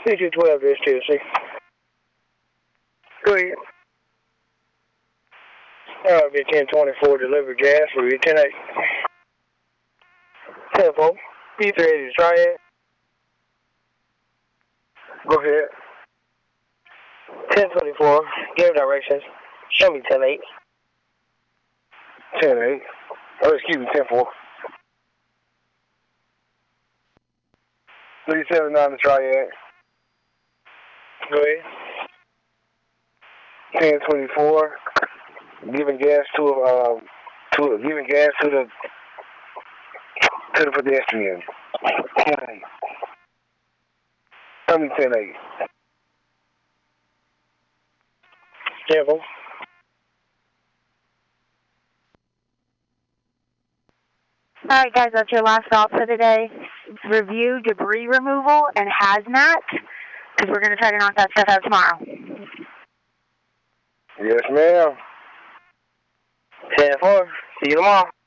C212 to STLC. Go ahead. Be 1024 deliver gas for you 10-8. 10-4. P380 to Triad. Go ahead. 1024. Give directions. Show me 10-8. 10-8. Oh, excuse me, 10-4. 379 to Triad. Go ahead. 1024. Giving gas to the pedestrian. 10-8. Tell me 10-8. Careful. Alright guys, that's your last stop for today. Review debris removal and hazmat, because we're going to try to knock that stuff out tomorrow. Yes, ma'am. 10-4. See you tomorrow.